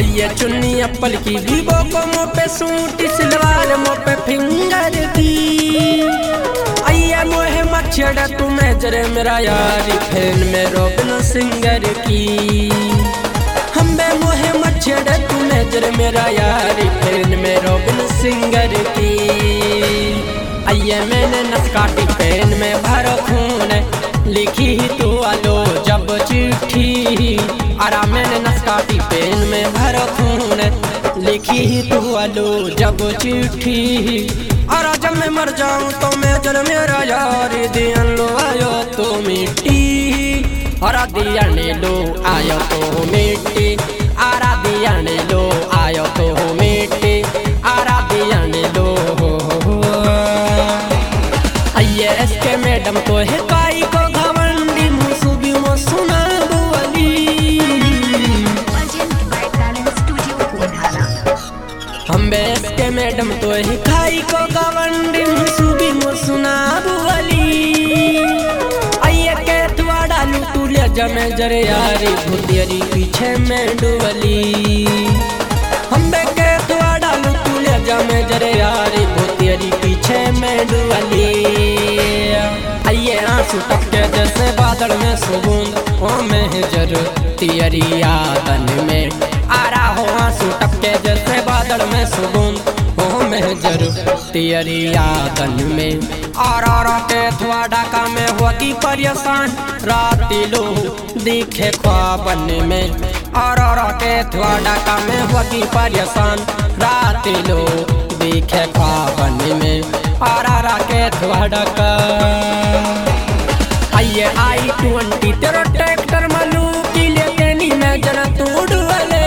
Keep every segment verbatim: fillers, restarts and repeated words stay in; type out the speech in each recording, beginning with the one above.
आइए चुन्नी एप्पल की वीवो को मुँह पे सूट सिलवार मुँह पे फिंगर दी। आइए मोहे मच्छर तुम्हें जरे मेरा यारी फैन में रोबन सिंगर की। हमें मोहे मच्छर तुम्हें जरे मेरा यारी फैन में रोबन सिंगर की। आइए मैंने नस्काटी पेन में भरो खून लिखी ही तू आलो जब चिट्ठी। आरा मैंने नस्काटी पेन में भरो खून लिखी ही तू आलो जब चिट्ठी। आरा जब मैं मर जाऊं तो मैं जल मेरा यार दिया लो आयो तो मिट्टी। आरा दिया ने लो आयो तो मिट्टी। आरा दिया ने लो आयो तो मिट्टी। आरा दिया ने लो एसके मैडम तो है काई को घवंडी मुसुबी मो सुना बुअली। हम एसके मैडम तो है काई को घवंडी मुसुबी मो सुना बुअली। आइए के तुआ डालू तू ले जमे जरे यारी भूतियरी पीछे में डुअली। हम के तुआ डालू तू ले जमे जरे यारी भूतियरी पीछे में डुअली। आइए आंसू टपके जैसे बादल में सुगुंद ओ मेहजर तियरी यादन में। आ रहा हो आंसू टपके जैसे बादल में सुगुंद ओ मेहजर तियरी यादन में। और और के थुआ डाका में होती परेशान राती लो दिखे ख्वाबन में। और और के थुआ डाका में होती परेशान राती लो दिखे ख्वाबन में। और आरा के थुआ डाका आइए आई ट्वेंटी तेरा ट्रैक्टर मालू की लेके नी मैं जरा तू डुअले।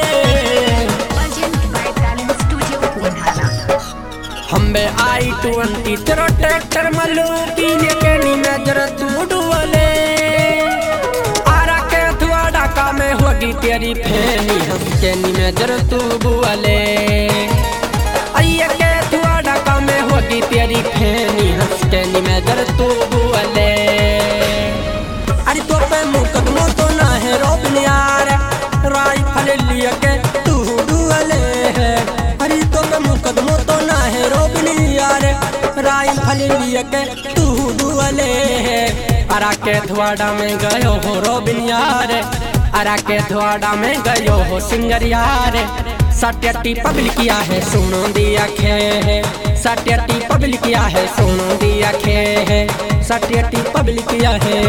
हमें आई ट्वेंटी तेरा ट्रैक्टर मालू की लेके नी मैं जरा तू डुअले। आरा के थुआ डाका में होगी तेरी फैनी हम के नी मैं जरा तू बुअले। आइए के थुआ डाका में होगी तेरी फैनी हंस के नी मैं जरा तू बुअले। अरे तो पे मुकदमो तो ना है रोबन यार राइफल लिए के तू डुअले है। अरे तो पे मुकदमो तो ना है रोबन यार राइफल लिए के तू डुअले है। अरा के थुआडा में गयो हो रोबन यार। अरा के थुआडा में गयो हो सिंगर यार। सत्यटी पब्लिक किया है सुनो दिया खे है। सत्यटी पब्लिक किया है सुनो दिया खे है। सत्यटी पब्लिक किया है।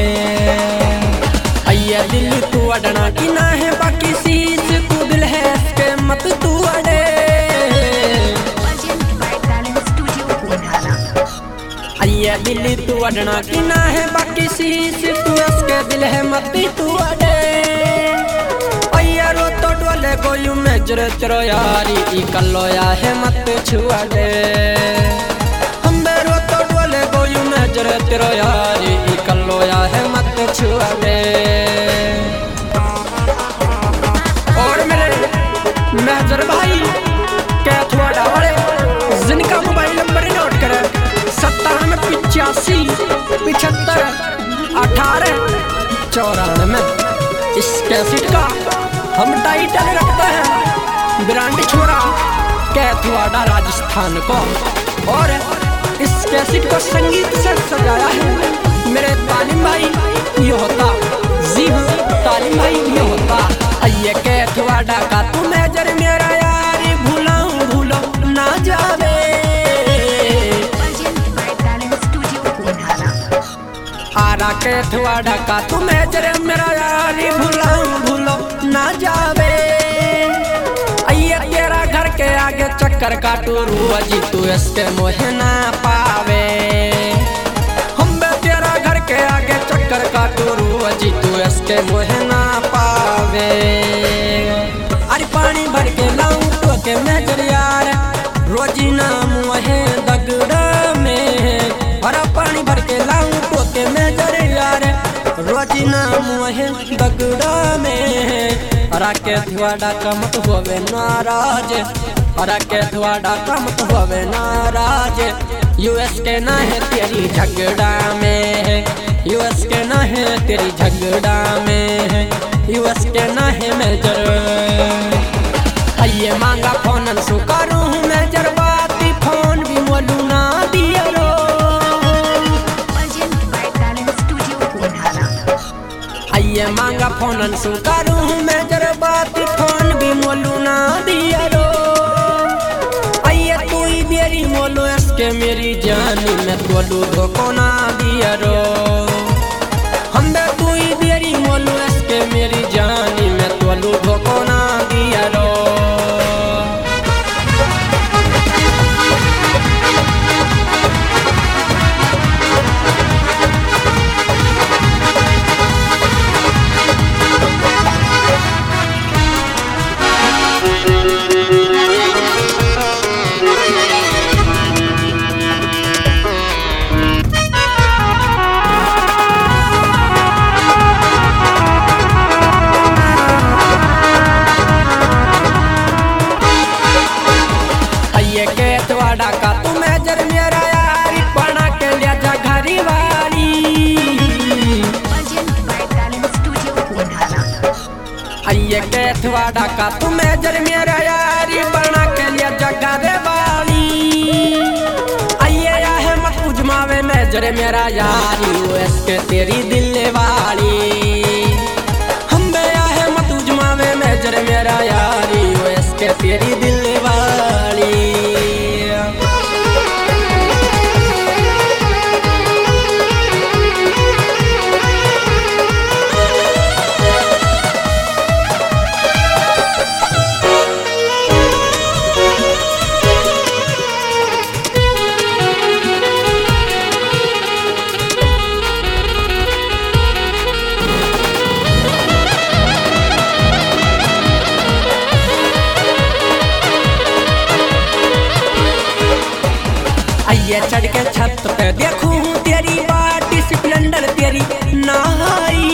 आइए दिल तू अड़ना की ना है बाकी शीश तू दिल है इसके मत तू अड़े। आइए दिल तू अड़ना की ना है बाकी शीश तू इसके दिल है मत तू अड़े। रो तो डोले कोयू में जरे चरो यारी ई कल्लोया है मत छुआ दे। हम रो तो डोले कोयू में जरे चरो यारी ई कल्लोया है मत छुआ दे। और मेरे मेजर भाई क्या थोड़ा वाले जिनका मोबाइल नंबर नोट करे सत्तर में पिचासी पिछहत्तर अठारह चौरानवे। इस कैसेट का हम टाइटल रखते हैं ब्रांड छोरा कैथवाड़ा राजस्थान को। और इस कैसेट को संगीत से सजाया है मेरे तालिम भाई ये होता। जी हाँ तालिम भाई ये होता। आइए कैथवाड़ा का तू मेजर मेरा यार भूलाऊं भूलो ना जावे। आरा कैथवाड़ा का तू मेजर मेरा यार भूलाऊं भूलो ना जावे। आइए तेरा घर के आगे चक्कर काटू रुआजी तू इसके मोहे ना पावे। हम तेरा घर के आगे चक्कर काटू रुआजी तू इसके मोहे ना पावे। अरे पानी भर के लाऊं तो के मेजर यार रोजी ना मुहे दगड़ा में। और पानी भर के लाऊं तो के मेजर यार रोजी ना मुहे दगड़ा में। अरा के थुआडा का मत होवे नाराज। अरा के थुआडा का मत होवे नाराज। यूएस के ना है तेरी झगड़ा में। यूएस के ना है तेरी झगड़ा में। यूएस के ना है मेजर। फोन सु करूँ मैं जरबाती फोन भी मोलू ना दियरो आइए मांगा फोन सु करूँ मैं जरबाती फोन भी मोलू ना दियरो आइए तू ही मेरी मोलो इसके मेरी जानी मैं तोलू धोको ना दियरो हमबे तू ही मेरी मोलो इसके मेरी जानी मैं तोलू धोको ना दियरो का तू मेजर मेरा यारी बना के लिया जा घरी वाली आइए केथवाड़ा का तू मेजर मेरा यारी बना के लिया जा घरे वाली आइए है मत उजमावे मेजर मेरा यारी वो इसके तेरी दिल वाली हम बया है मत उजमावे मेजर मेरा यारी वो इसके तेरी दिल वाली आइए चढ़ के छत पे देखूं तेरी बाटी स्प्लेंडर तेरी नहाई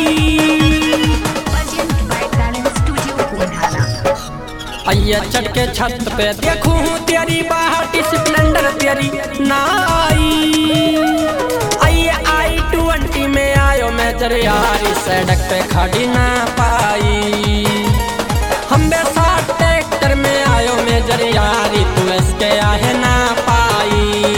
आइए चढ़ के छत पे देखूं तेरी बाटी स्प्लेंडर तेरी नहाई आइए आई ट्वेंटी में आयो मैं तेरे यारी सड़क पे खड़ी ना पाई हम साथ ट्रैक्टर में आयो मैं तेरे यारी तू इसके आहे ना पाई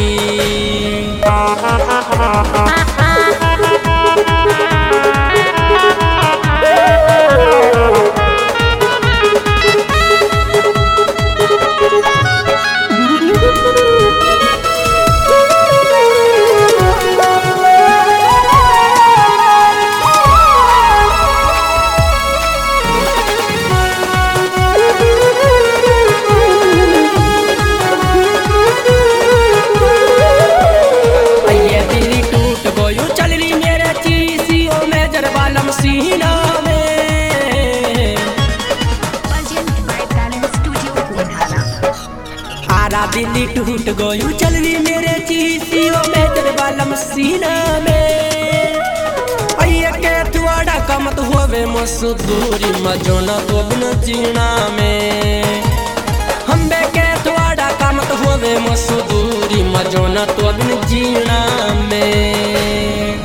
दिल्ली टूट गयू चल रही मेरे चीसियों में तेरे बालम सीना में आइए के तुआड़ा का मत होवे मसु दूरी मजो न तो बिन जीना में हम बे के तुआड़ा का मत होवे मसु दूरी मजो न तो बिन जीना में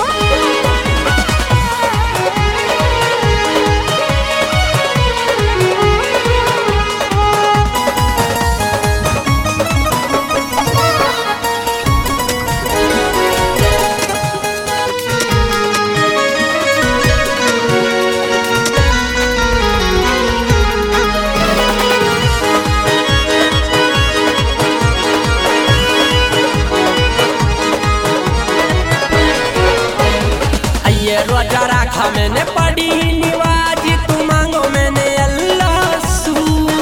रोजा राखा मैंने पड़ी निवाजी तू मांगो मैंने अल्लाह सू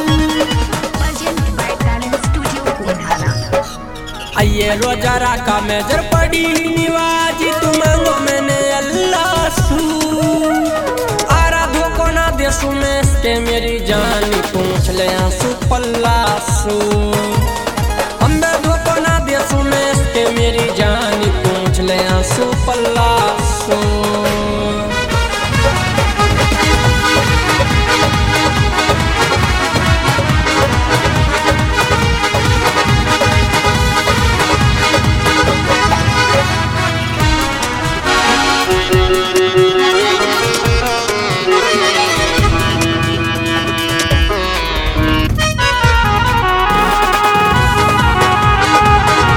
आइए रोजा राखा मैं जर पड़ी निवाजी तू मांगो मैंने अल्लाह सू आरा धोको ना देसू में इसके मेरी जानी पूछ ले आंसू पल्ला सू हम धोको ना देसू में इसके मेरी जानी पूछ ले आंसू पल्ला